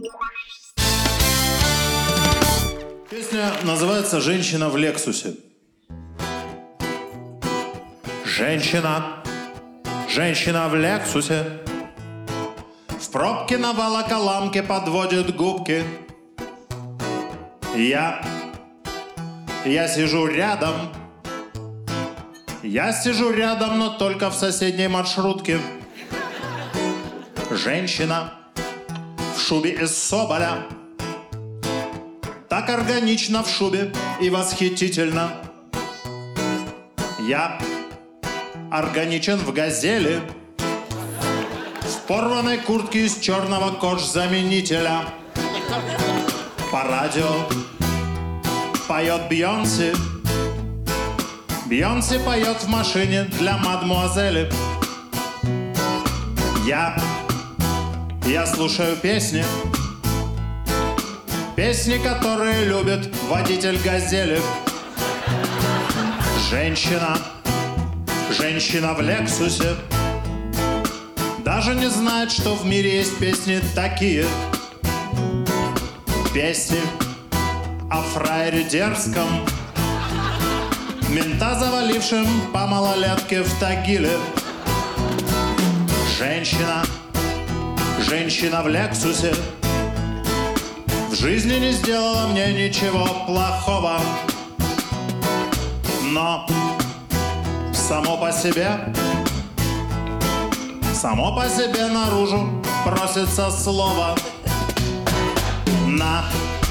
Песня называется «Женщина в Лексусе». Женщина, женщина в Лексусе, в пробке на волоколамке подводит губки. Я сижу рядом. Я сижу рядом, но только в соседней маршрутке. Женщина в шубе из соболя, так органично в шубе и восхитительно. Я органичен в газели, в порванной куртке из черного кожзаменителя. По радио поет Бейонсе. Бейонсе поет в машине для мадмуазели. Я слушаю песни, песни, которые любит водитель газели. Женщина, женщина в Лексусе, даже не знает, что в мире есть песни такие. Песни о фраере дерзком, мента завалившим по малолетке в Тагиле. Женщина, женщина в Лексусе, в жизни не сделала мне ничего плохого, но само по себе наружу просится слово. На